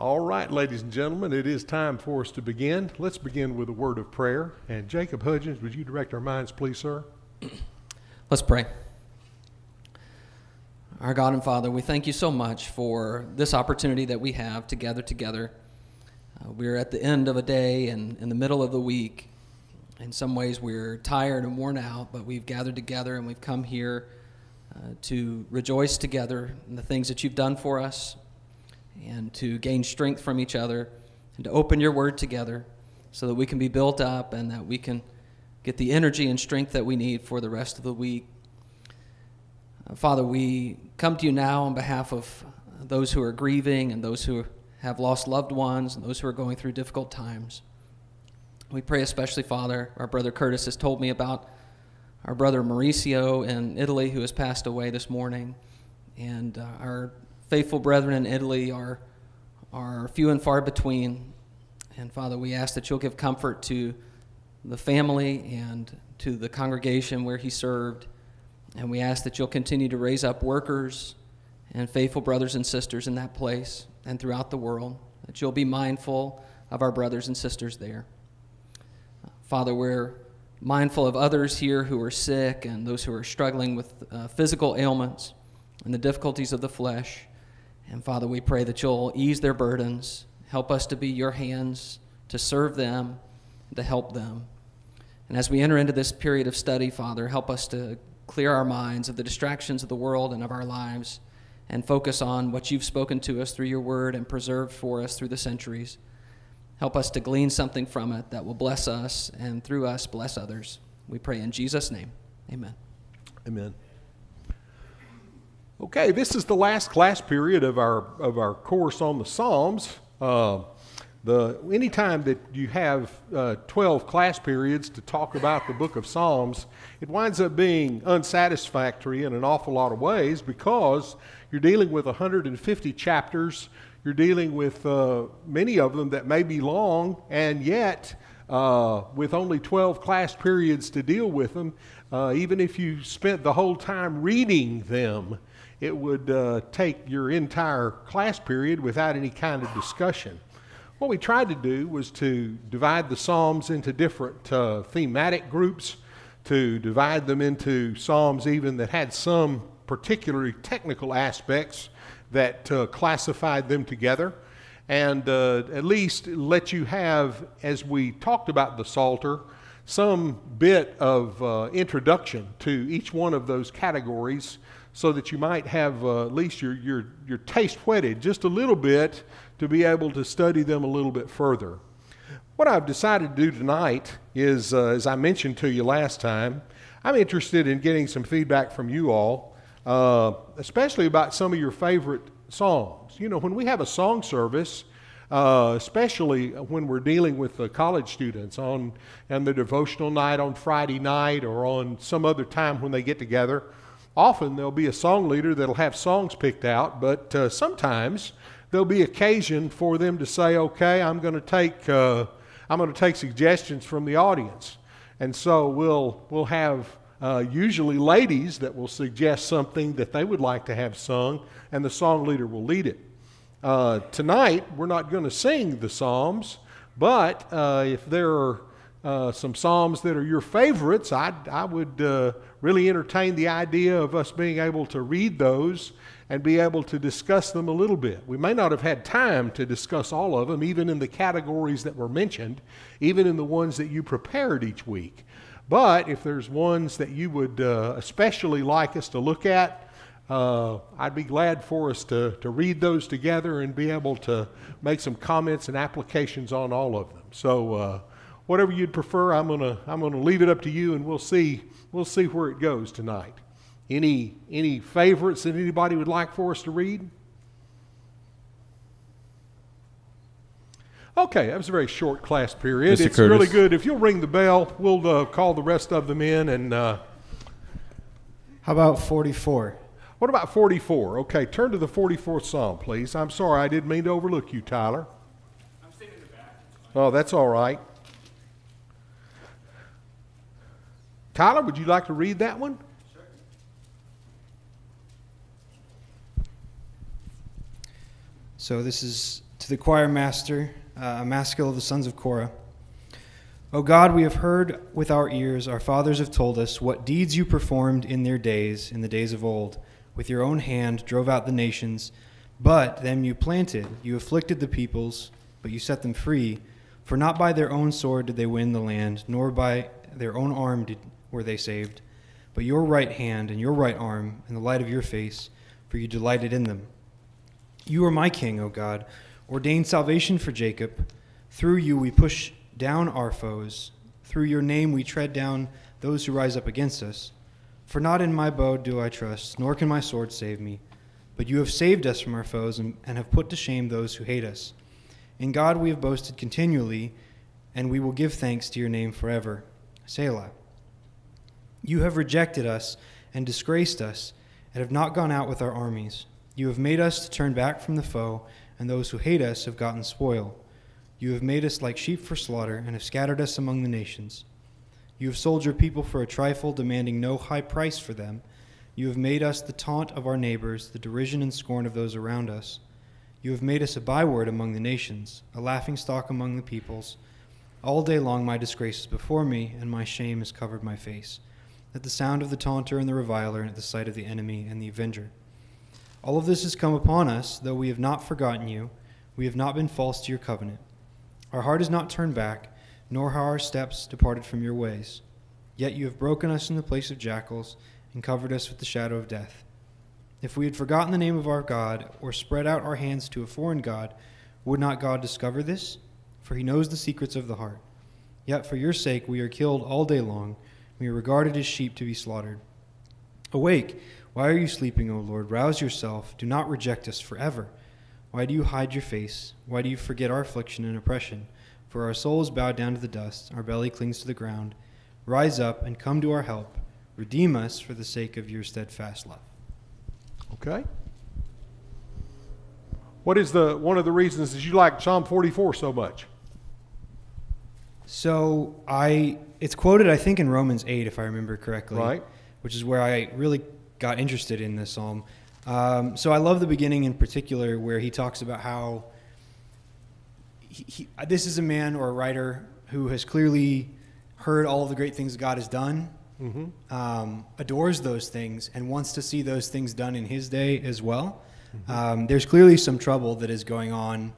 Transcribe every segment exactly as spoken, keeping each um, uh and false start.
All right, ladies and gentlemen, it is time for us to begin. Let's begin with a word of prayer. And Jacob Hudgens, would you direct our minds, please, sir? Let's pray. Our God and Father, we thank you so much for this opportunity that we have to gather together. Uh, we're at the end of a day and in the middle of the week. In some ways, we're tired and worn out, but we've gathered together and we've come here uh, to rejoice together in the things that you've done for us, and to gain strength from each other, and to open your word together so that we can be built up and that we can get the energy and strength that we need for the rest of the week. Uh, Father, we come to you now on behalf of those who are grieving and those who have lost loved ones and those who are going through difficult times. We pray especially, Father, our brother Curtis has told me about our brother Mauricio in Italy who has passed away this morning, and uh, our faithful brethren in Italy are, are few and far between. And Father, we ask that you'll give comfort to the family and to the congregation where he served. And we ask that you'll continue to raise up workers and faithful brothers and sisters in that place and throughout the world, that you'll be mindful of our brothers and sisters there. Father, we're mindful of others here who are sick and those who are struggling with uh, physical ailments and the difficulties of the flesh. And Father, we pray that you'll ease their burdens, help us to be your hands, to serve them, to help them. And as we enter into this period of study, Father, help us to clear our minds of the distractions of the world and of our lives and focus on what you've spoken to us through your word and preserved for us through the centuries. Help us to glean something from it that will bless us and through us bless others. We pray in Jesus' name. Amen. Amen. Okay, this is the last class period of our of our course on the Psalms. Uh, the anytime that you have uh, twelve class periods to talk about the book of Psalms, it winds up being unsatisfactory in an awful lot of ways because you're dealing with one hundred fifty chapters. You're dealing with uh, many of them that may be long, and yet uh, with only twelve class periods to deal with them, uh, even if you spent the whole time reading them, it would uh, take your entire class period without any kind of discussion. What we tried to do was to divide the Psalms into different uh, thematic groups, to divide them into Psalms even that had some particularly technical aspects that uh, classified them together, and uh, at least let you have, as we talked about the Psalter, some bit of uh, introduction to each one of those categories, so that you might have uh, at least your, your, your taste whetted just a little bit to be able to study them a little bit further. What I've decided to do tonight is, uh, as I mentioned to you last time, I'm interested in getting some feedback from you all, uh, especially about some of your favorite songs. You know, when we have a song service, uh, especially when we're dealing with the college students on and the devotional night on Friday night or on some other time when they get together, often there'll be a song leader that'll have songs picked out, but uh, sometimes there'll be occasion for them to say, okay, I'm going to take uh, I'm going to take suggestions from the audience. And so we'll we'll have uh, usually ladies that will suggest something that they would like to have sung, and the song leader will lead it. Uh, tonight, we're not going to sing the Psalms, but uh, if there are uh, some Psalms that are your favorites, I, I would uh, really entertain the idea of us being able to read those and be able to discuss them a little bit. We may not have had time to discuss all of them, even in the categories that were mentioned, even in the ones that you prepared each week. But if there's ones that you would uh, especially like us to look at, uh, I'd be glad for us to, to read those together and be able to make some comments and applications on all of them. So uh, whatever you'd prefer, I'm gonna I'm gonna leave it up to you, and we'll see we'll see where it goes tonight. Any any favorites that anybody would like for us to read? Okay, that was a very short class period. Mister It's Curtis. really good. If you'll ring the bell, we'll uh, call the rest of them in. And uh, How about forty-four? what about forty-four? Okay, turn to the forty-fourth Psalm, please. I'm sorry, I didn't mean to overlook you, Tyler. I'm sitting in the back. Oh, that's all right. Tyler, would you like to read that one? So this is To the choir master, uh, a maskil of the sons of Korah. O God, we have heard with our ears, our fathers have told us, what deeds you performed in their days, in the days of old. With your own hand drove out the nations, but them you planted. You afflicted the peoples, but you set them free. For not by their own sword did they win the land, nor by their own arm did, were they saved, but your right hand and your right arm and the light of your face, for you delighted in them. You are my king, O God. Ordain salvation for Jacob. Through you we push down our foes. Through your name we tread down those who rise up against us. For not in my bow do I trust, nor can my sword save me. But you have saved us from our foes and, and have put to shame those who hate us. In God we have boasted continually, and we will give thanks to your name forever. Selah. You have rejected us and disgraced us, and have not gone out with our armies. You have made us to turn back from the foe, and those who hate us have gotten spoil. You have made us like sheep for slaughter, and have scattered us among the nations. You have sold your people for a trifle, demanding no high price for them. You have made us the taunt of our neighbors, the derision and scorn of those around us. You have made us a byword among the nations, a laughingstock among the peoples. All day long my disgrace is before me, and my shame has covered my face, at the sound of the taunter and the reviler, and at the sight of the enemy and the avenger. All of this has come upon us, though we have not forgotten you. We have not been false to your covenant. Our heart is not turned back, nor have our steps departed from your ways. Yet you have broken us in the place of jackals and covered us with the shadow of death. If we had forgotten the name of our God, or spread out our hands to a foreign god, would not God discover this? For he knows the secrets of the heart. Yet for your sake we are killed all day long. We are regarded as sheep to be slaughtered. Awake! Why are you sleeping, O Lord? Rouse yourself. Do not reject us forever. Why do you hide your face? Why do you forget our affliction and oppression? For our soul is bowed down to the dust, our belly clings to the ground. Rise up and come to our help. Redeem us for the sake of your steadfast love. Okay. What is the one of the reasons that you like Psalm forty-four so much? So I, it's quoted, I think, in Romans eight, if I remember correctly. Right. Which is where I really got interested in this psalm. Um, so I love the beginning in particular, where he talks about how he, he, this is a man or a writer who has clearly heard all of the great things God has done, mm-hmm. um, adores those things, and wants to see those things done in his day as well. Mm-hmm. Um, there's clearly some trouble that is going on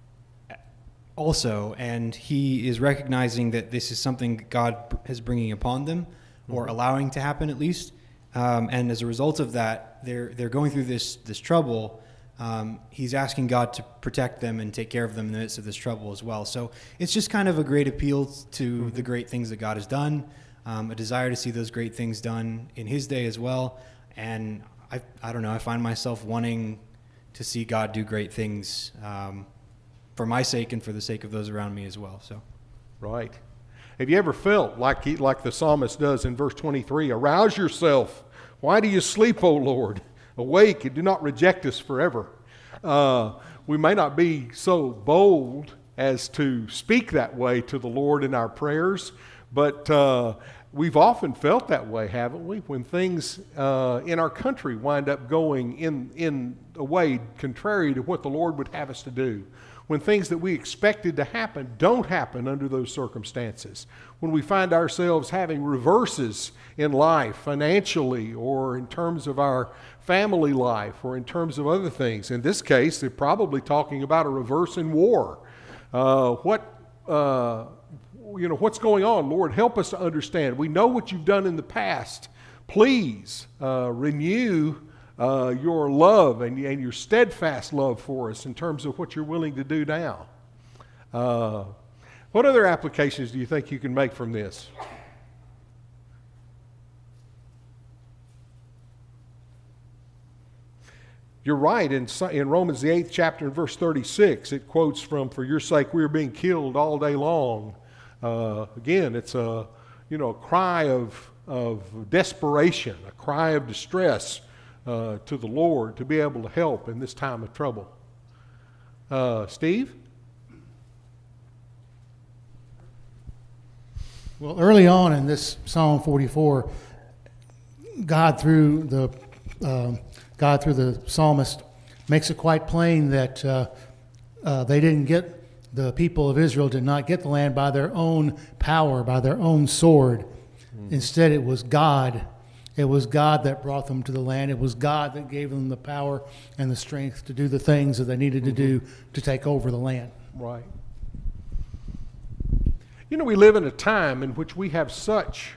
also, and he is recognizing that this is something God is bringing upon them, mm-hmm. or allowing to happen at least. Um, and as a result of that, they're they're going through this this trouble. Um, he's asking God to protect them and take care of them in the midst of this trouble as well. So it's just kind of a great appeal to mm-hmm. the great things that God has done, um, a desire to see those great things done in his day as well. And I I don't know, I find myself wanting to see God do great things um, for my sake and for the sake of those around me as well. So, right. Have you ever felt like he, like the psalmist does in verse twenty-three, arouse yourself. Why do you sleep, O Lord? Awake and do not reject us forever. Uh, we may not be so bold as to speak that way to the Lord in our prayers, but uh, we've often felt that way, haven't we? When things uh, in our country wind up going in, in a way contrary to what the Lord would have us to do. When things that we expected to happen don't happen under those circumstances. When we find ourselves having reverses in life, financially, or in terms of our family life, or in terms of other things. In this case, they're probably talking about a reverse in war. Uh, what, uh, you know, what's going on? Lord, help us to understand. We know what you've done in the past. Please uh, renew Uh, your love and, and your steadfast love for us in terms of what you're willing to do now. Uh, what other applications do you think you can make from this? You're right. In, in Romans, the eighth chapter, in verse thirty-six, it quotes from, for your sake we are being killed all day long. Uh, again, it's a, you know, a cry of, of desperation, a cry of distress Uh, to the Lord to be able to help in this time of trouble. Uh, Steve? Well, early on in this Psalm forty-four, God through the uh, God through the psalmist makes it quite plain that uh, uh, they didn't get, the people of Israel did not get the land by their own power, by their own sword. Mm-hmm. Instead, it was God. It was God that brought them to the land. It was God that gave them the power and the strength to do the things that they needed mm-hmm. to do to take over the land. Right. You know, we live in a time in which we have such,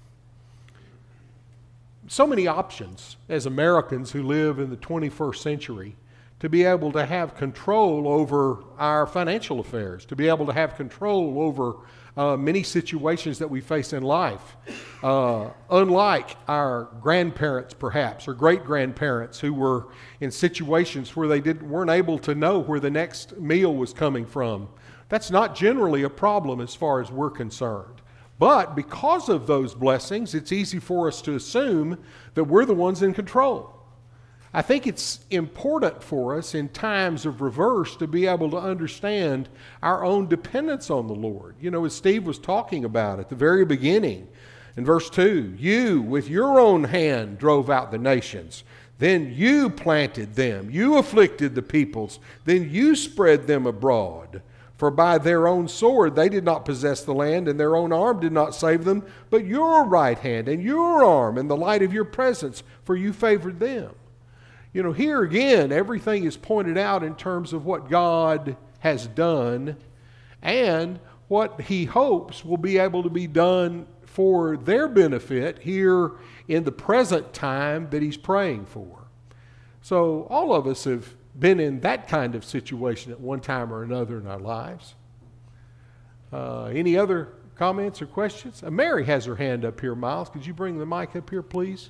so many options as Americans who live in the twenty-first century to be able to have control over our financial affairs, to be able to have control over uh, many situations that we face in life. Uh, unlike our grandparents, perhaps, or great-grandparents who were in situations where they didn't, weren't able to know where the next meal was coming from. That's not generally a problem as far as we're concerned. But because of those blessings, it's easy for us to assume that we're the ones in control. I think it's important for us in times of reverse to be able to understand our own dependence on the Lord. You know, as Steve was talking about at the very beginning, in verse two, you with your own hand drove out the nations. Then you planted them. You afflicted the peoples. Then you spread them abroad. For by their own sword they did not possess the land, and their own arm did not save them, but your right hand and your arm and the light of your presence, for you favored them. You know, here again, everything is pointed out in terms of what God has done and what He hopes will be able to be done for their benefit here in the present time that He's praying for. So all of us have been in that kind of situation at one time or another in our lives. Uh, any other comments or questions? Uh, Mary has her hand up here, Miles. Could you bring the mic up here, please?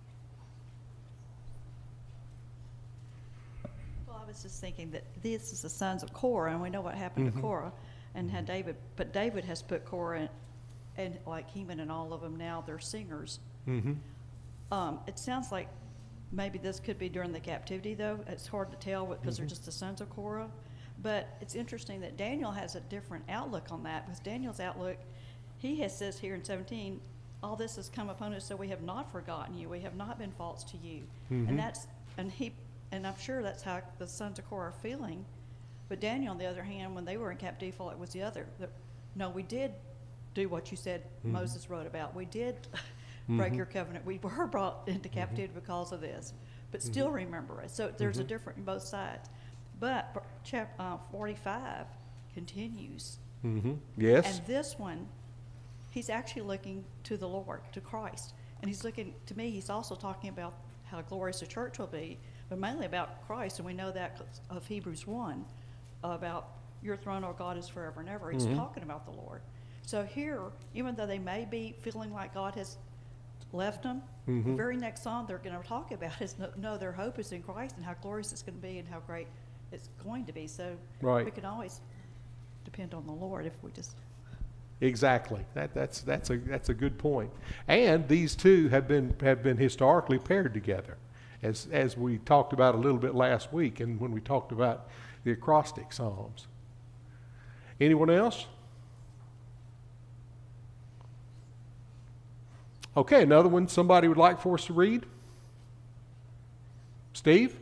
Well, I was just thinking that this is the sons of Korah, and we know what happened mm-hmm. to Korah, and had David, but David has put Korah in, and like Heman and all of them now, they're singers. Mm-hmm. Um, it sounds like maybe this could be during the captivity, though. It's hard to tell because mm-hmm. they're just the sons of Korah. But it's interesting that Daniel has a different outlook on that, because Daniel's outlook, he has says here in seventeen, all this has come upon us, so we have not forgotten you. We have not been false to you. Mm-hmm. And that's and he and I'm sure that's how the sons of Korah are feeling. But Daniel, on the other hand, when they were in captivity, felt it was the other. The, no, we did do what you said mm-hmm. Moses wrote about. We did break mm-hmm. your covenant. We were brought into captivity mm-hmm. because of this, but still mm-hmm. remember it. So there's mm-hmm. a difference in both sides. But chapter uh, forty-five continues. Mm-hmm. Yes. And this one, he's actually looking to the Lord, to Christ. And he's looking, to me, he's also talking about how glorious the church will be, but mainly about Christ. And we know that of Hebrews one, about your throne, O God, is forever and ever. He's mm-hmm. talking about the Lord. So here, even though they may be feeling like God has left them, mm-hmm. the very next song they're going to talk about is no, no, their hope is in Christ and how glorious it's going to be and how great it's going to be. So right. we can always depend on the Lord if we just... Exactly. That, that's that's a that's a good point. And these two have been have been historically paired together, as as we talked about a little bit last week, and when we talked about the acrostic psalms. Anyone else? Okay, another one somebody would like for us to read? Steve?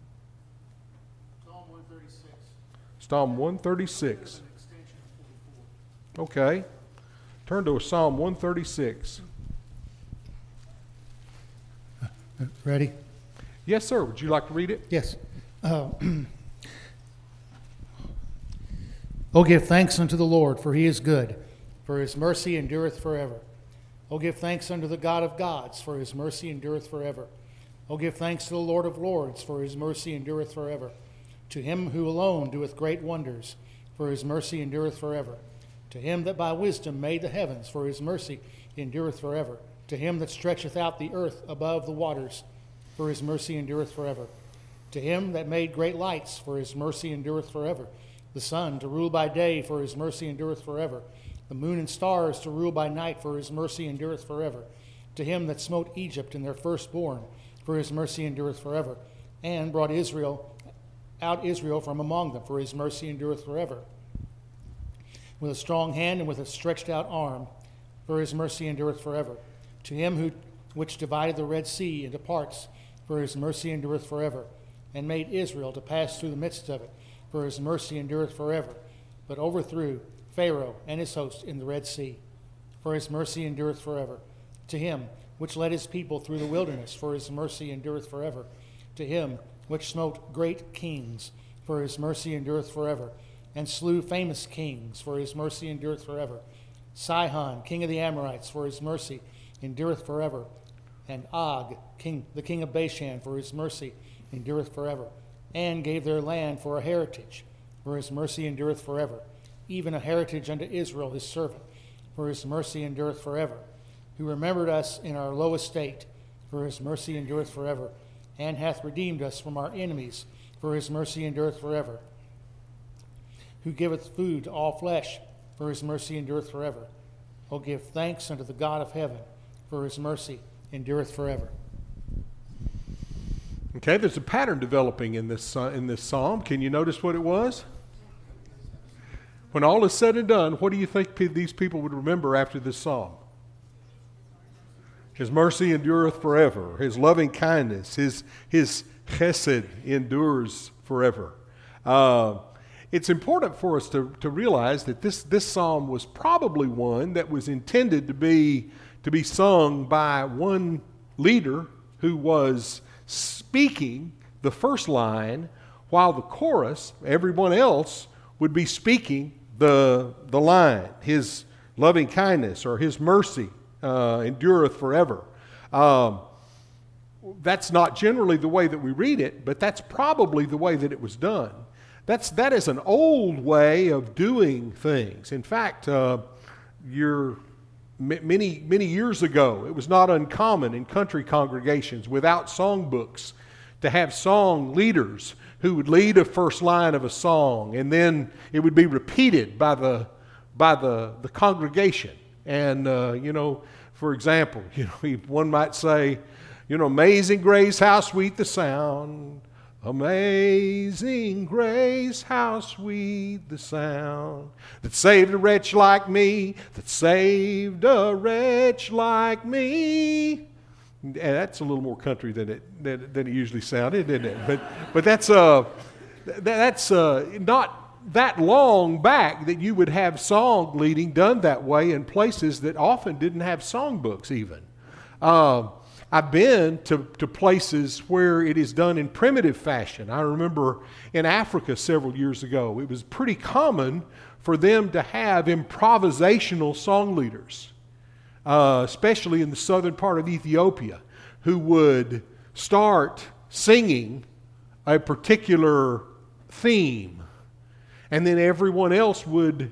Psalm one thirty-six. Psalm one thirty-six. Okay. Turn to Psalm one thirty-six. Ready? Yes, sir. Would you like to read it? Yes. Uh, oh, give thanks unto the Lord, for he is good, for his mercy endureth forever. Oh, give thanks unto the God of gods, for his mercy endureth forever. Oh, give thanks to the Lord of lords, for his mercy endureth forever. To him who alone doeth great wonders, for his mercy endureth forever. To him that by wisdom made the heavens, for his mercy endureth forever. To him that stretcheth out the earth above the waters, for his mercy endureth forever. To him that made great lights, for his mercy endureth forever. The sun to rule by day, for his mercy endureth forever. The moon and stars to rule by night, for his mercy endureth forever. To him that smote Egypt and their firstborn, for his mercy endureth forever. And brought Israel out Israel from among them, for his mercy endureth forever. With a strong hand and with a stretched out arm, for his mercy endureth forever. To him who which divided the Red Sea into parts, for his mercy endureth forever, and made Israel to pass through the midst of it, for his mercy endureth forever, but overthrew Pharaoh and his host in the Red Sea, for his mercy endureth forever. To him which led his people through the wilderness, for his mercy endureth forever. To him which smote great kings, for his mercy endureth forever, and slew famous kings, for his mercy endureth forever. Sihon, king of the Amorites, for his mercy endureth forever, and Og, king, the king of Bashan, for his mercy endureth forever, and gave their land for a heritage, for his mercy endureth forever, even a heritage unto Israel his servant, for his mercy endureth forever, who remembered us in our low estate, for his mercy endureth forever, and hath redeemed us from our enemies, for his mercy endureth forever, who giveth food to all flesh, for his mercy endureth forever. O give thanks unto the God of heaven, for his mercy endureth forever. Okay, there's a pattern developing in this uh, in this psalm. Can you notice what it was? When all is said and done, what do you think pe- these people would remember after this psalm? His mercy endureth forever. His loving kindness, his his chesed endures forever. Uh, it's important for us to, to realize that this, this psalm was probably one that was intended to be to be sung by one leader who was speaking the first line, while the chorus, everyone else, would be speaking the, the line, his loving kindness or his mercy uh, endureth forever. Um, that's not generally the way that we read it, but that's probably the way that it was done. That's, that is an old way of doing things. In fact, uh, you're Many, many years ago, it was not uncommon in country congregations without songbooks to have song leaders who would lead a first line of a song, and then it would be repeated by the by the, the congregation. And uh, you know, for example, you know, one might say, you know, "Amazing Grace, how sweet the sound. Amazing grace, how sweet the sound that saved a wretch like me, that saved a wretch like me." And that's a little more country than it than, than it usually sounded, isn't it? But but that's uh that's uh not that long back that you would have song leading done that way in places that often didn't have songbooks even. Um, I've been to, to places where it is done in primitive fashion. I remember in Africa several years ago, it was pretty common for them to have improvisational song leaders, uh, especially in the southern part of Ethiopia, who would start singing a particular theme, and then everyone else would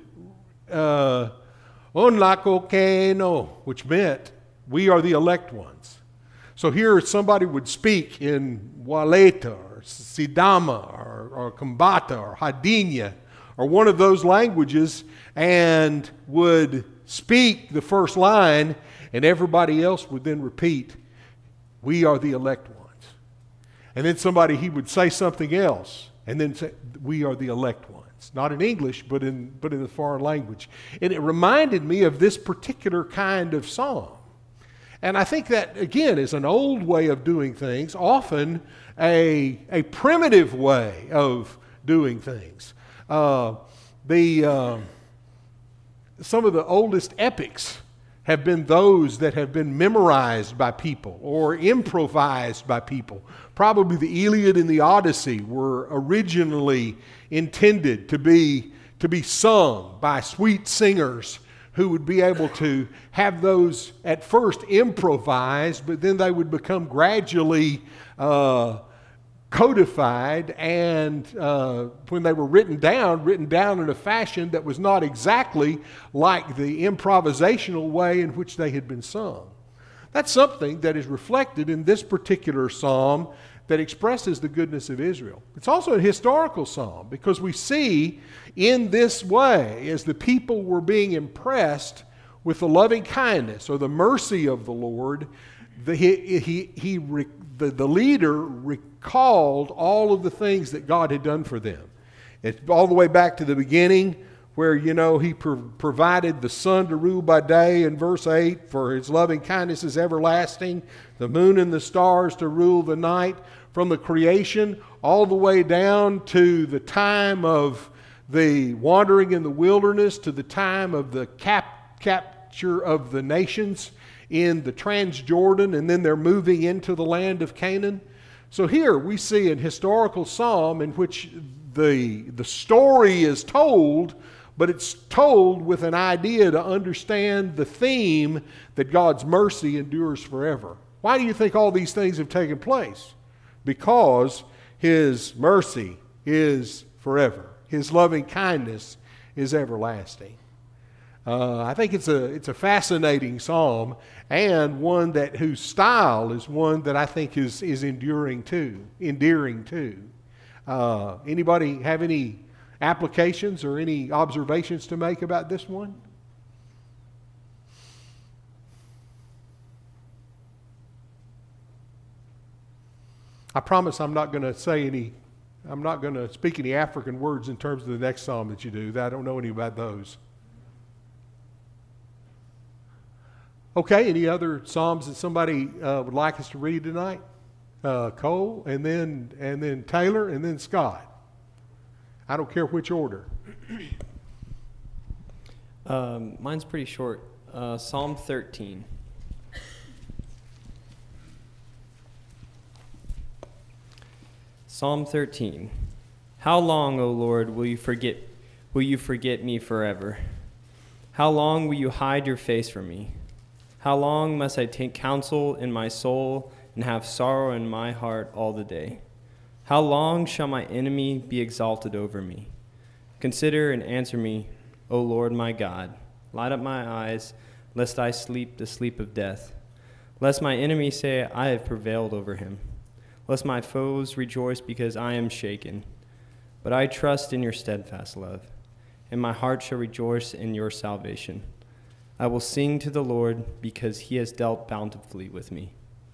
uh, "Onlako Keno," which meant we are the elect ones. So here somebody would speak in Waleta or Sidama or, or Kambata or Hadinya or one of those languages and would speak the first line, and everybody else would then repeat, "We are the elect ones." And then somebody, he would say something else and then say, "We are the elect ones." Not in English, but in, but in the foreign language. And it reminded me of this particular kind of song. And I think that, again, is an old way of doing things, often a, a primitive way of doing things. Uh, the, uh, some of the oldest epics have been those that have been memorized by people or improvised by people. Probably the Iliad and the Odyssey were originally intended to be, to be sung by sweet singers who would be able to have those at first improvised, but then they would become gradually uh, codified, and uh, when they were written down, written down in a fashion that was not exactly like the improvisational way in which they had been sung. That's something that is reflected in this particular psalm that expresses the goodness of Israel. It's also a historical psalm because we see in this way, as the people were being impressed with the loving kindness or the mercy of the Lord, the, he, he, he, the, the leader recalled all of the things that God had done for them. It's all the way back to the beginning where, you know, he pro- provided the sun to rule by day in verse eight, for his loving kindness is everlasting, the moon and the stars to rule the night, from the creation all the way down to the time of the wandering in the wilderness, to the time of the cap- capture of the nations in the Transjordan, and then they're moving into the land of Canaan. So here we see an historical psalm in which the, the story is told, but it's told with an idea to understand the theme that God's mercy endures forever. Why do you think all these things have taken place? Because His mercy is forever. His loving kindness is everlasting. Uh, I think it's a it's a fascinating psalm, and one that whose style is one that I think is is enduring too, endearing too. Uh, anybody have any applications or any observations to make about this one? I promise I'm not going to say any, I'm not going to speak any African words in terms of the next psalm that you do. I don't know any about those. Okay, any other psalms that somebody uh, would like us to read tonight? Uh, Cole, and then and then Taylor, and then Scott. I don't care which order. Um, mine's pretty short. Uh, Psalm thirteen. Psalm thirteen. How long, O Lord, will you forget will you forget me forever? How long will you hide your face from me? How long must I take counsel in my soul and have sorrow in my heart all the day? How long shall my enemy be exalted over me? Consider and answer me, O Lord my God. Light up my eyes, lest I sleep the sleep of death. Lest my enemy say, I have prevailed over him. Lest my foes rejoice because I am shaken. But I trust in your steadfast love, and my heart shall rejoice in your salvation. I will sing to the Lord because he has dealt bountifully with me.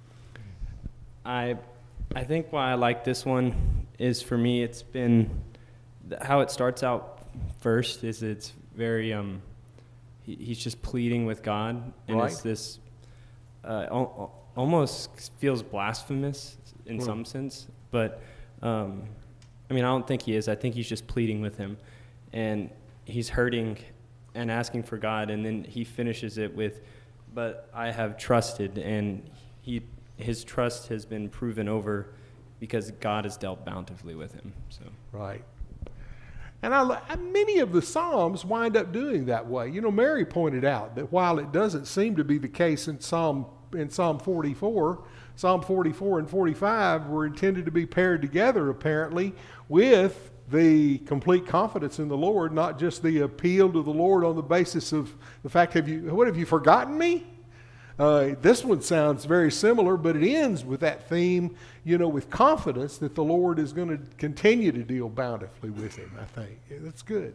I I think why I like this one is, for me, it's been how it starts out first is it's very, um, he, he's just pleading with God, and right. it's this, uh, al- almost feels blasphemous in Hmm. some sense, but um, I mean, I don't think he is. I think he's just pleading with him, and he's hurting and asking for God, and then he finishes it with, but I have trusted, and he his trust has been proven over because God has dealt bountifully with him. So Right. And I, many of the Psalms wind up doing that way. You know, Mary pointed out that while it doesn't seem to be the case in Psalm in Psalm forty-four, Psalm forty-four and forty-five were intended to be paired together, apparently, with the complete confidence in the Lord, not just the appeal to the Lord on the basis of the fact, have you, what, have you forgotten me? Uh, this one sounds very similar, but it ends with that theme, you know, with confidence that the Lord is going to continue to deal bountifully with him, I think. Yeah, that's good.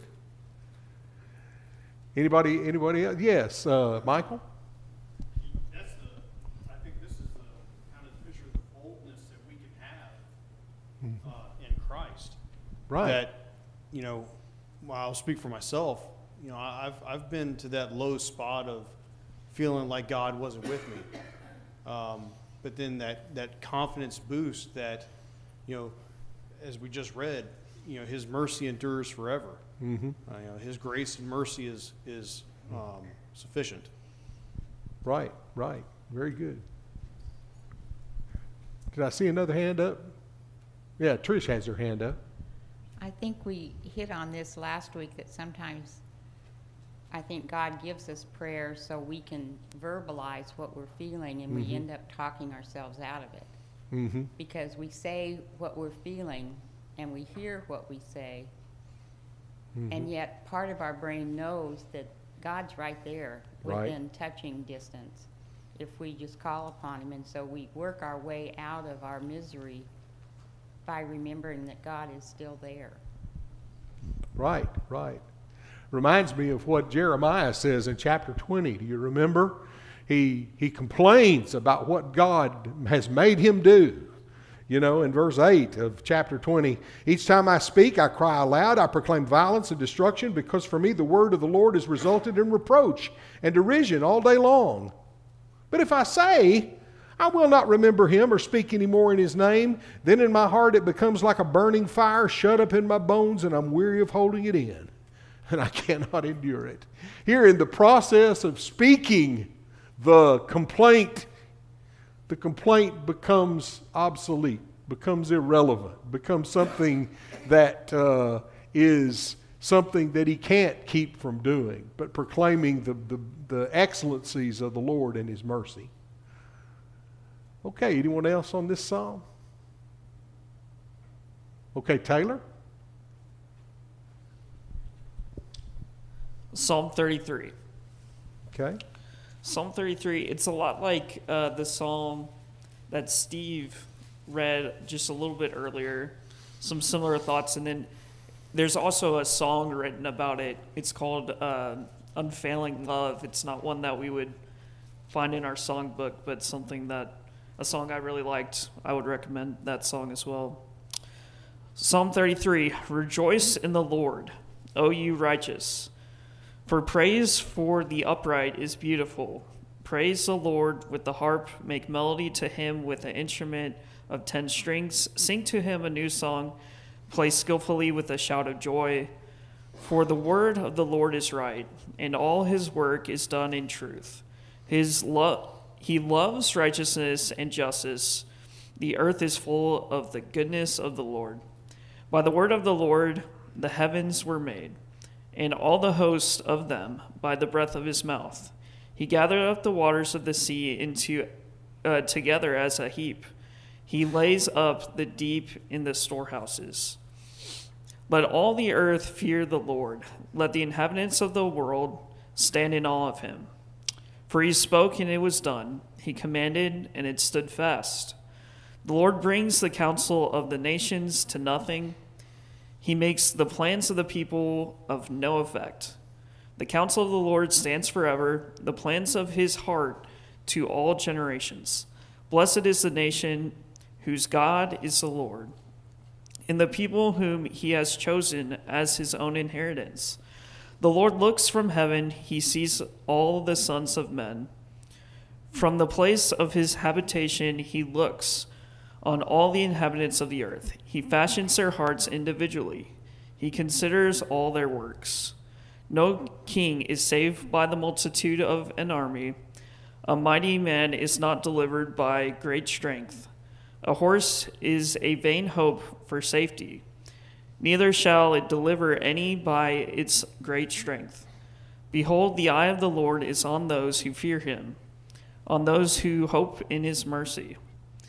Anybody, anybody else? Yes, uh, Michael? That's the, I think this is the kind of picture of the boldness that we can have uh, in Christ. Right. That, you know, well, I'll speak for myself. You know, I've I've been to that low spot of feeling like God wasn't with me. Um, but then that, that confidence boost that, you know, as we just read, you know, his mercy endures forever. Mm-hmm. Uh, you know, his grace and mercy is, is um, sufficient. Right, right. Very good. Did I see another hand up? Yeah, Trish has her hand up. I think we hit on this last week, that sometimes I think God gives us prayers so we can verbalize what we're feeling, and Mm-hmm. we end up talking ourselves out of it. Mm-hmm. Because we say what we're feeling, and we hear what we say, Mm-hmm. and yet part of our brain knows that God's right there Right. within touching distance if we just call upon him. And so we work our way out of our misery by remembering that God is still there. Right, right. Reminds me of what Jeremiah says in chapter twenty. Do you remember? He, he complains about what God has made him do. You know, in verse eight of chapter twenty, each time I speak, I cry aloud, I proclaim violence and destruction, because for me the word of the Lord has resulted in reproach and derision all day long. But if I say, I will not remember him or speak any more in his name, then in my heart it becomes like a burning fire shut up in my bones, and I'm weary of holding it in, and I cannot endure it. Here in the process of speaking the complaint, the complaint becomes obsolete, becomes irrelevant, becomes something that uh, is something that he can't keep from doing, but proclaiming the, the, the excellencies of the Lord and his mercy. Okay, anyone else on this psalm? Okay, Taylor? Psalm thirty-three. Okay. Psalm thirty-three, it's a lot like uh, the psalm that Steve read just a little bit earlier, some similar thoughts, and then there's also a song written about it. It's called uh, Unfailing Love. It's not one that we would find in our songbook, but something that, a song I really liked. I would recommend that song as well. Psalm thirty-three, rejoice in the Lord, O you righteous. For praise for the upright is beautiful. Praise the Lord with the harp. Make melody to him with an instrument of ten strings. Sing to him a new song. Play skillfully with a shout of joy. For the word of the Lord is right, and all his work is done in truth. His lo- He loves righteousness and justice. The earth is full of the goodness of the Lord. By the word of the Lord the heavens were made, and all the host of them by the breath of his mouth. He gathered up the waters of the sea into uh, together as a heap. He lays up the deep in the storehouses. Let all the earth fear the Lord. Let the inhabitants of the world stand in awe of him. For he spoke, and it was done. He commanded, and it stood fast. The Lord brings the counsel of the nations to nothing. He makes the plans of the people of no effect. The counsel of the Lord stands forever, the plans of his heart to all generations. Blessed is the nation whose God is the Lord, and the people whom he has chosen as his own inheritance. The Lord looks from heaven, he sees all the sons of men. From the place of his habitation he looks on all the inhabitants of the earth. He fashions their hearts individually. He considers all their works. No king is saved by the multitude of an army. A mighty man is not delivered by great strength. A horse is a vain hope for safety. Neither shall it deliver any by its great strength. Behold, the eye of the Lord is on those who fear him, on those who hope in his mercy,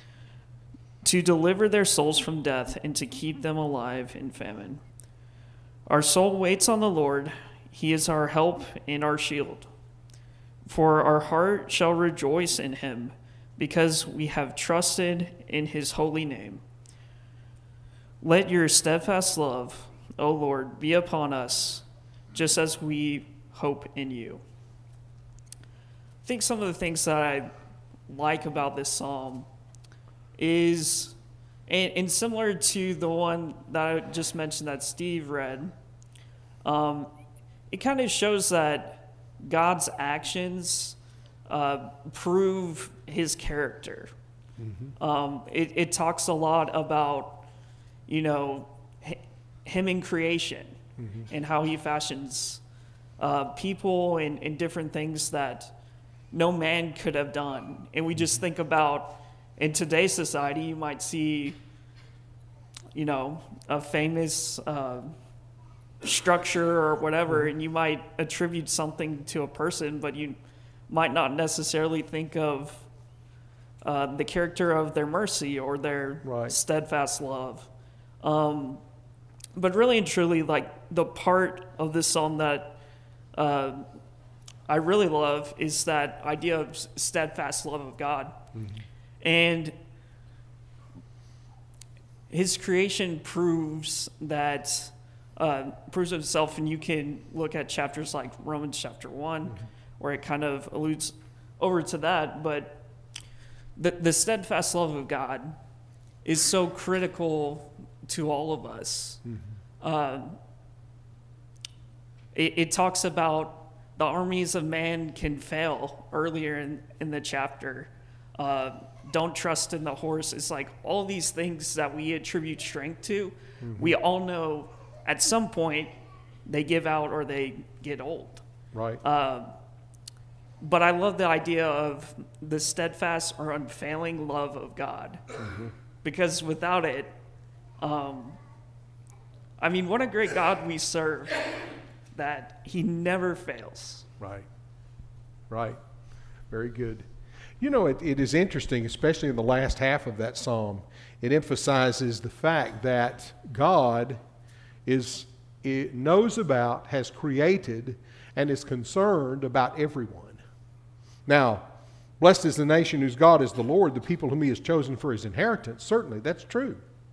to deliver their souls from death and to keep them alive in famine. Our soul waits on the Lord. He is our help and our shield. For our heart shall rejoice in him, because we have trusted in his holy name. Let your steadfast love, O Lord, be upon us, just as we hope in you. I think some of the things that I like about this psalm is, and, and similar to the one that I just mentioned that Steve read, um, it kind of shows that God's actions uh, prove his character. Mm-hmm. Um, it, it talks a lot about, you know, him in creation, mm-hmm. and how he fashions uh, people and, and different things that no man could have done. And we just think about, in today's society, you might see, you know, a famous uh, structure or whatever, mm-hmm. and you might attribute something to a person, but you might not necessarily think of uh, the character of their mercy or their right. steadfast love. Um, but really and truly, like, the part of this psalm that uh, I really love is that idea of steadfast love of God. Mm-hmm. And his creation proves that, uh, proves itself, and you can look at chapters like Romans chapter one, mm-hmm. where it kind of alludes over to that, but the, the steadfast love of God is so critical to all of us. Mm-hmm. Um, it, it talks about the armies of man can fail earlier in, in the chapter. Uh, don't trust in the horse. It's like all these things that we attribute strength to, mm-hmm. we all know at some point they give out or they get old. Right. Uh, but I love the idea of the steadfast or unfailing love of God. Mm-hmm. Because without it, um, I mean, what a great God we serve, that he never fails. Right. Right. Very good. You know, it, it is interesting, especially in the last half of that psalm, it emphasizes the fact that God is it knows about, has created, and is concerned about everyone. Now, blessed is the nation whose God is the Lord, the people whom he has chosen for his inheritance. Certainly, that's true.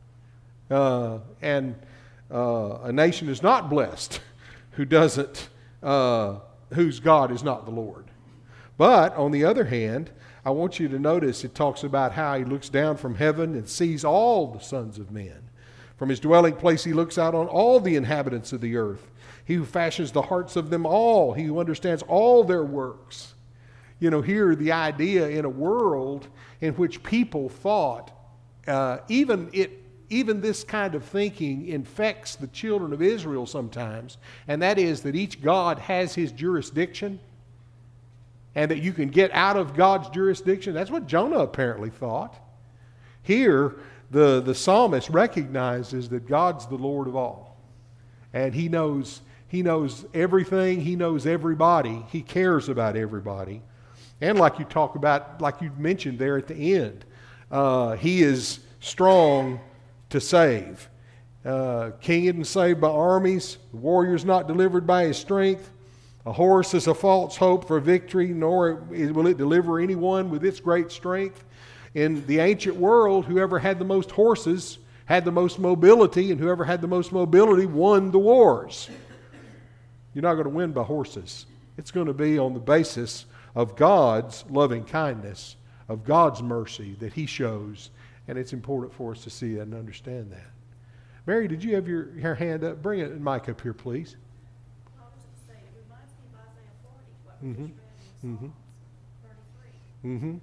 Uh, and uh, a nation is not blessed who doesn't, uh, whose God is not the Lord. But, on the other hand, I want you to notice it talks about how he looks down from heaven and sees all the sons of men. From his dwelling place he looks out on all the inhabitants of the earth. He who fashions the hearts of them all. He who understands all their works. You know, here the idea in a world in which people thought, uh, even it, even this kind of thinking infects the children of Israel sometimes, and that is that each God has his jurisdiction, and that you can get out of God's jurisdiction. That's what Jonah apparently thought. Here, the, the psalmist recognizes that God's the Lord of all. And he knows, he knows everything. He knows everybody. He cares about everybody. And like you talk about, like you mentioned there at the end, uh, he is strong to save. Uh, king isn't saved by armies. The warrior's not delivered by his strength. A horse is a false hope for victory, nor will it deliver anyone with its great strength. In the ancient world, whoever had the most horses had the most mobility, and whoever had the most mobility won the wars. You're not going to win by horses. It's going to be on the basis of God's loving kindness, of God's mercy that he shows, and it's important for us to see that and understand that. Mary, did you have your, your hand up? Bring a mic up here, please. Mm-hmm. Mm-hmm. Mm-hmm.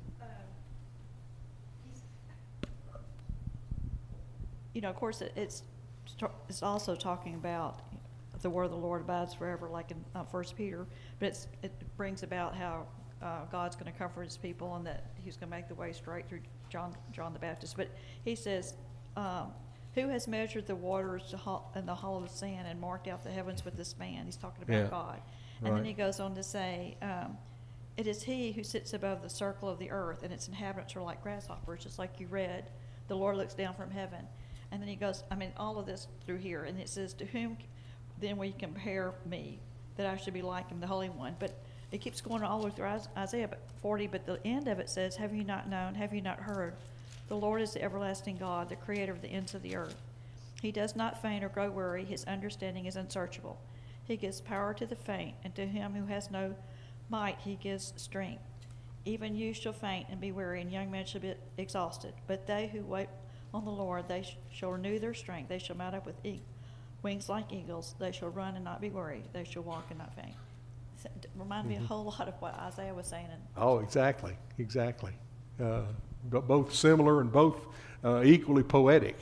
You know, of course, it, it's it's also talking about the word of the Lord abides forever, like in uh, First Peter. But it's, it brings about how uh, God's going to comfort his people and that he's going to make the way straight through John John the Baptist. But he says, um, "Who has measured the waters to ho- in the hollow of sand and marked out the heavens with the span?" He's talking about yeah. God. And right. then he goes on to say, um, "It is he who sits above the circle of the earth, and its inhabitants are like grasshoppers," just like you read. The Lord looks down from heaven. And then he goes, I mean, all of this through here. And it says, "To whom then will you compare me, that I should be like him, the Holy One?" But it keeps going all the way through Isaiah forty, but the end of it says, "Have you not known, have you not heard? The Lord is the everlasting God, the creator of the ends of the earth. He does not faint or grow weary. His understanding is unsearchable. He gives power to the faint, and to him who has no might he gives strength. Even youth shall faint and be weary, and young men shall be exhausted. But they who wait on the Lord, they sh- shall renew their strength. They shall mount up with e- wings like eagles. They shall run and not be weary. They shall walk and not faint." It reminds mm-hmm. me a whole lot of what Isaiah was saying. Oh, exactly, exactly. Uh, but both similar and both uh, equally poetic.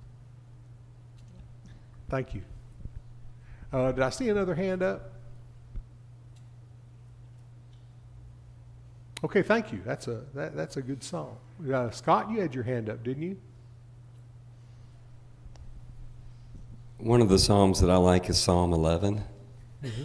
Thank you. Uh, did I see another hand up? Okay, thank you. That's a that, that's a good song. Uh, Scott, you had your hand up, didn't you? One of the psalms that I like is Psalm eleven. Mm-hmm.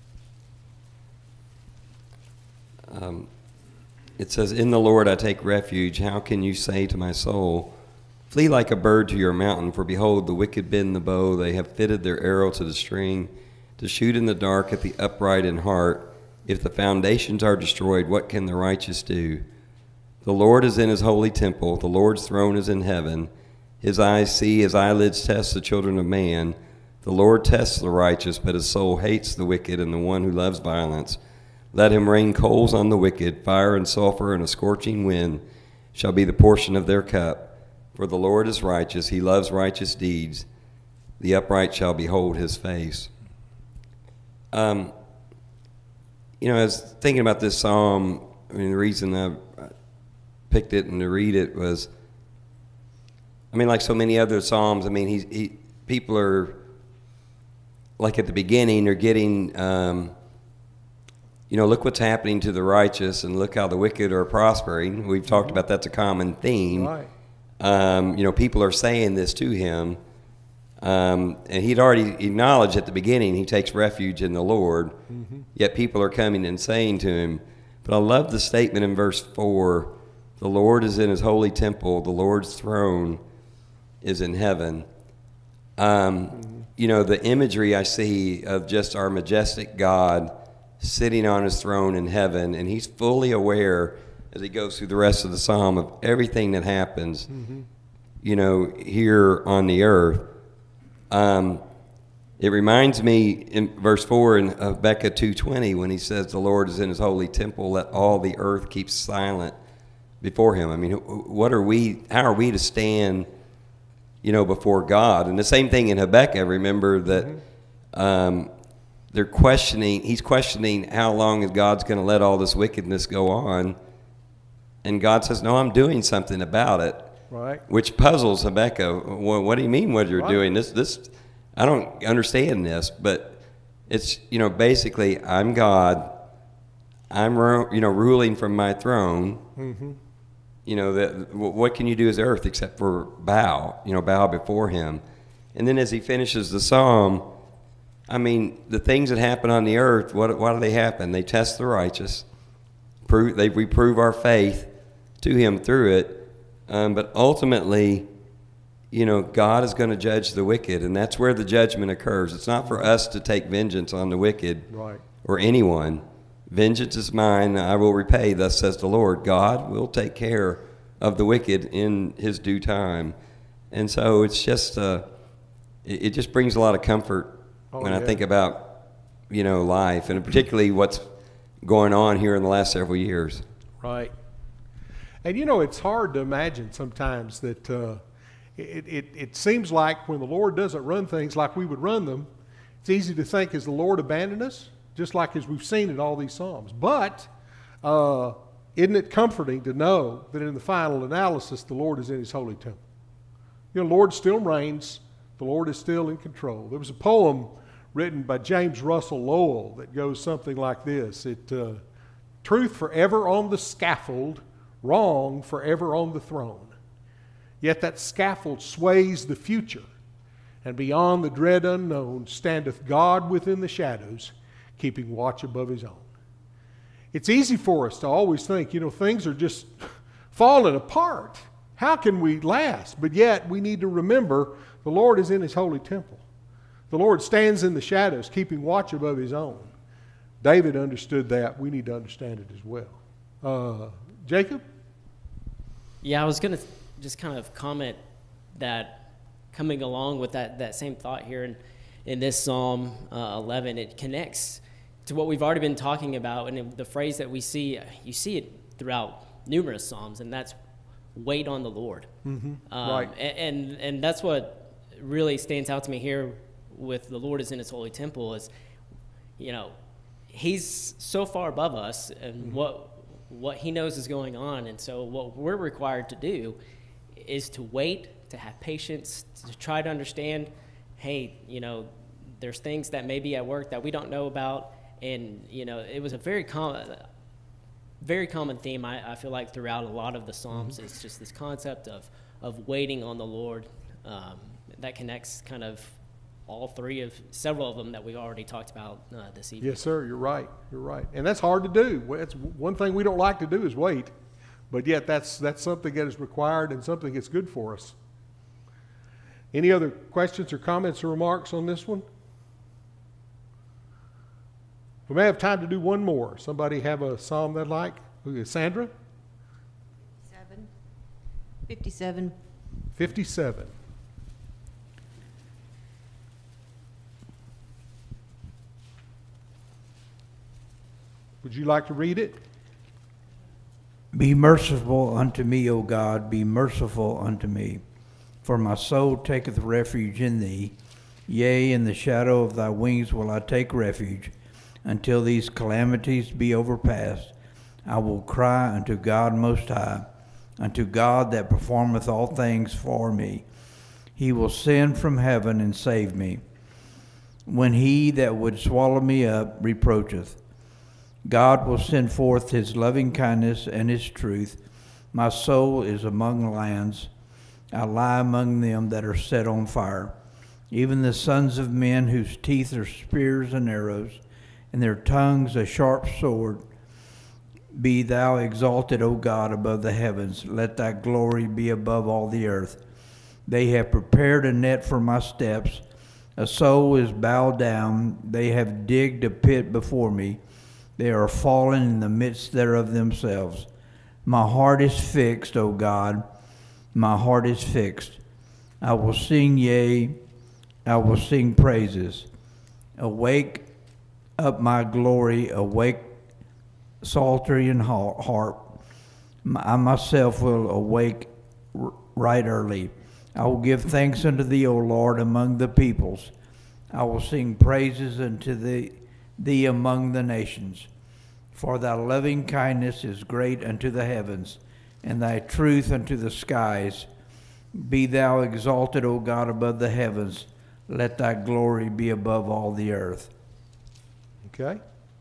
Um, it says, "In the Lord I take refuge. How can you say to my soul, flee like a bird to your mountain? For behold, the wicked bend the bow. They have fitted their arrow to the string, to shoot in the dark at the upright in heart. If the foundations are destroyed, what can the righteous do? The Lord is in his holy temple. The Lord's throne is in heaven. His eyes see, his eyelids test the children of man. The Lord tests the righteous, but his soul hates the wicked and the one who loves violence. Let him rain coals on the wicked. Fire and sulfur and a scorching wind shall be the portion of their cup. For the Lord is righteous, he loves righteous deeds. The upright shall behold his face. Um, you know, I was thinking about this psalm. I mean, the reason I picked it and to read it was, I mean, like so many other psalms, I mean, he's, he, people are, like at the beginning, they're getting, um, you know, look what's happening to the righteous and look how the wicked are prospering. We've talked about that's a common theme. Right. Um, you know, people are saying this to him. Um, and he'd already acknowledged at the beginning he takes refuge in the Lord, mm-hmm. Yet people are coming and saying to him. But I love the statement in verse four, the Lord is in his holy temple, the Lord's throne is in heaven. Um, mm-hmm. You know, the imagery I see of just our majestic God sitting on his throne in heaven, and he's fully aware as he goes through the rest of the psalm of everything that happens, mm-hmm. you know, here on the earth. Um, it reminds me in verse four in Habakkuk two twenty when he says, the Lord is in his holy temple, let all the earth keep silent before him. I mean, what are we, how are we to stand, you know, before God? And the same thing in Habakkuk, remember that mm-hmm. um, they're questioning, he's questioning how long is God's going to let all this wickedness go on. And God says, no, I'm doing something about it. Right. Which puzzles Habakkuk. Well, what do you mean what you're right. doing? This, this, I don't understand this, but it's, you know, basically I'm God. I'm, you know, ruling from my throne. Mm-hmm. You know, that what can you do as earth except for bow, you know, bow before him. And then as he finishes the psalm, I mean, the things that happen on the earth, what, why do they happen? They test the righteous. Prove, they, we prove our faith to him through it. Um, but ultimately, you know, God is going to judge the wicked, and that's where the judgment occurs. It's not for us to take vengeance on the wicked right. or anyone. Vengeance is mine, I will repay, thus says the Lord. God will take care of the wicked in his due time. And so it's just, uh, it, it just brings a lot of comfort oh, when yeah. I think about, you know, life, and particularly what's going on here in the last several years. Right. And, you know, it's hard to imagine sometimes that uh, it, it, it seems like when the Lord doesn't run things like we would run them, it's easy to think, has the Lord abandoned us? Just like as we've seen in all these Psalms. But uh, isn't it comforting to know that in the final analysis, the Lord is in his holy temple? You know, the Lord still reigns. The Lord is still in control. There was a poem written by James Russell Lowell that goes something like this. It, uh, truth forever on the scaffold, wrong forever on the throne. Yet that scaffold sways the future, and beyond the dread unknown standeth God within the shadows, keeping watch above his own. It's easy for us to always think, you know, things are just falling apart. How can we last? But yet we need to remember the Lord is in his holy temple. The Lord stands in the shadows, keeping watch above his own. David understood that. We need to understand it as well. Uh, Jacob? Yeah, I was going to just kind of comment that coming along with that, that same thought here in, in this Psalm uh, eleven, it connects to what we've already been talking about, and the phrase that we see, you see it throughout numerous Psalms, and that's wait on the Lord. Mm-hmm. Um, right. And, and and that's what really stands out to me here with the Lord is in his holy temple is, you know, he's so far above us and mm-hmm. what what he knows is going on. And so what we're required to do is to wait, to have patience, to try to understand, hey, you know, there's things that may be at work that we don't know about. And, you know, it was a very common, very common theme, I, I feel like, throughout a lot of the Psalms. It's just this concept of, of waiting on the Lord um, that connects kind of all three of, several of them that we already talked about uh, this evening. Yes, sir, you're right, you're right. And that's hard to do. That's one thing we don't like to do is wait. But yet that's, that's something that is required and something that's good for us. Any other questions or comments or remarks on this one? We may have time to do one more. Somebody have a psalm they'd like? Sandra? Seven. fifty-seven. fifty-seven. Would you like to read it? Be merciful unto me, O God, be merciful unto me. For my soul taketh refuge in thee. Yea, in the shadow of thy wings will I take refuge, until these calamities be overpast. I will cry unto God Most High, unto God that performeth all things for me. He will send from heaven and save me, when he that would swallow me up reproacheth. God will send forth his loving kindness and his truth. My soul is among lands. I lie among them that are set on fire, even the sons of men whose teeth are spears and arrows, and their tongues a sharp sword. Be thou exalted, O God, above the heavens. Let thy glory be above all the earth. They have prepared a net for my steps. A soul is bowed down. They have digged a pit before me. They are fallen in the midst thereof themselves. My heart is fixed, O God. My heart is fixed. I will sing, yea, I will sing praises. Awake up my glory, awake psaltery and harp. I myself will awake right early. I will give thanks unto thee, O Lord, among the peoples. I will sing praises unto thee, thee among the nations. For thy loving kindness is great unto the heavens, and thy truth unto the skies. Be thou exalted, O God, above the heavens. Let thy glory be above all the earth. Okay.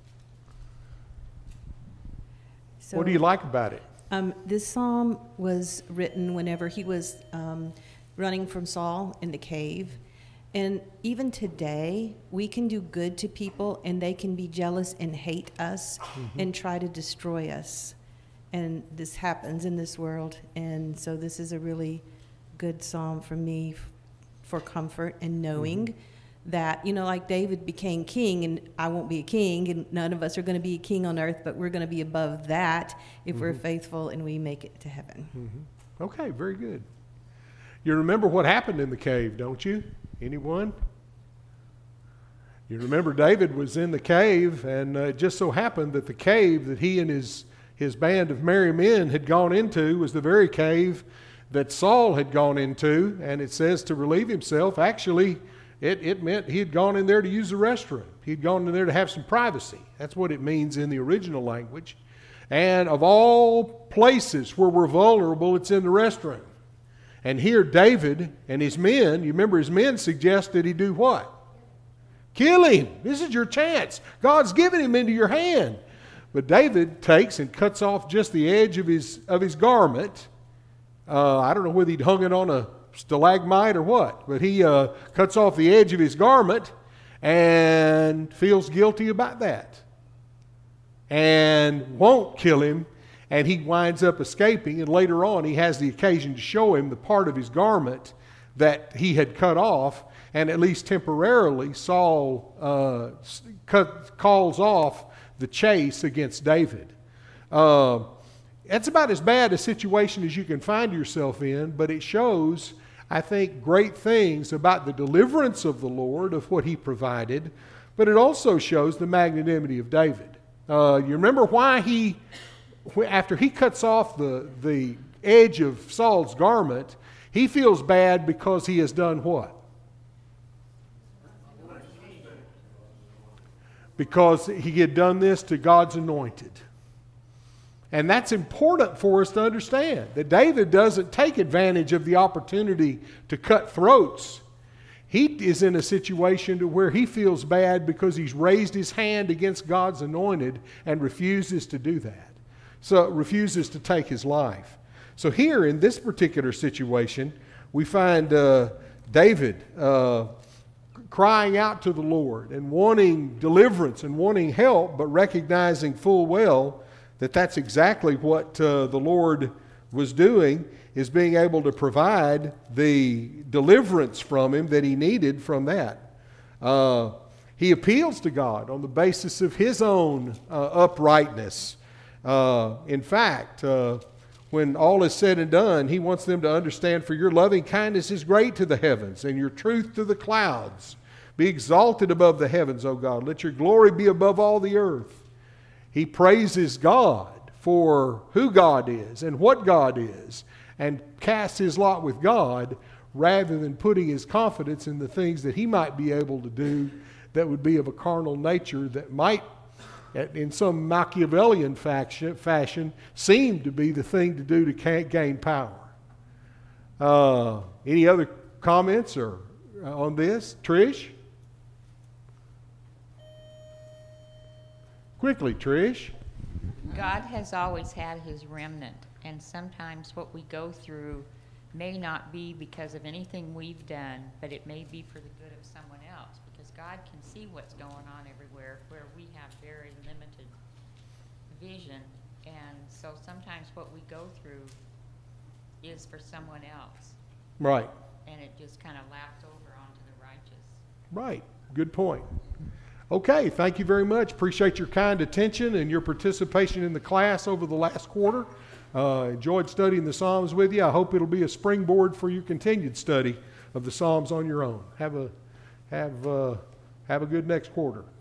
So, what do you like about it? Um, this psalm was written whenever he was um, running from Saul in the cave. And even today, we can do good to people, and they can be jealous and hate us mm-hmm. and try to destroy us. And this happens in this world. And so this is a really good psalm for me f- for comfort and knowing mm-hmm. that, you know, like David became king, and I won't be a king, and none of us are going to be a king on earth, but we're going to be above that if mm-hmm. we're faithful and we make it to heaven. Mm-hmm. Okay, very good. You remember what happened in the cave, don't you? Anyone? You remember David was in the cave, and uh, it just so happened that the cave that he and his, his band of merry men had gone into was the very cave that Saul had gone into, and it says to relieve himself. Actually, it, it meant he had gone in there to use the restroom. He'd gone in there to have some privacy. That's what it means in the original language. And of all places where we're vulnerable, it's in the restroom. And here David and his men, you remember his men suggested he do what? Kill him. This is your chance. God's given him into your hand. But David takes and cuts off just the edge of his, of his garment. Uh, I don't know whether he'd hung it on a stalagmite or what, but he uh, cuts off the edge of his garment and feels guilty about that. And won't kill him. And he winds up escaping, and later on he has the occasion to show him the part of his garment that he had cut off, and at least temporarily Saul uh, cut, calls off the chase against David. Uh, that's about as bad a situation as you can find yourself in, but it shows, I think, great things about the deliverance of the Lord, of what he provided, but it also shows the magnanimity of David. Uh, you remember why he... After he cuts off the, the edge of Saul's garment, he feels bad because he has done what? Because he had done this to God's anointed. And that's important for us to understand, that David doesn't take advantage of the opportunity to cut throats. He is in a situation to where he feels bad because he's raised his hand against God's anointed and refuses to do that. So refuses to take his life. So here in this particular situation, we find uh, David uh, crying out to the Lord and wanting deliverance and wanting help, but recognizing full well that that's exactly what uh, the Lord was doing, is being able to provide the deliverance from him that he needed from that. Uh, he appeals to God on the basis of his own uh, uprightness. Uh, in fact, uh, when all is said and done, he wants them to understand, for your loving kindness is great to the heavens, and your truth to the clouds. Be exalted above the heavens, O God. Let your glory be above all the earth. He praises God for who God is and what God is and casts his lot with God rather than putting his confidence in the things that he might be able to do that would be of a carnal nature that might, in some Machiavellian faction, fashion, seem to be the thing to do to gain power. Uh, any other comments or uh, on this? Trish? Quickly, Trish. God has always had his remnant, and sometimes what we go through may not be because of anything we've done, but it may be for the good of someone else, because God can see what's going on everywhere where we have very limited vision. And so sometimes what we go through is for someone else. Right. And it just kind of laps over onto the righteous. Right. Good point. Okay, thank you very much. Appreciate your kind attention and your participation in the class over the last quarter. Uh, enjoyed studying the Psalms with you. I hope it'll be a springboard for your continued study of the Psalms on your own. Have a have uh, have a good next quarter.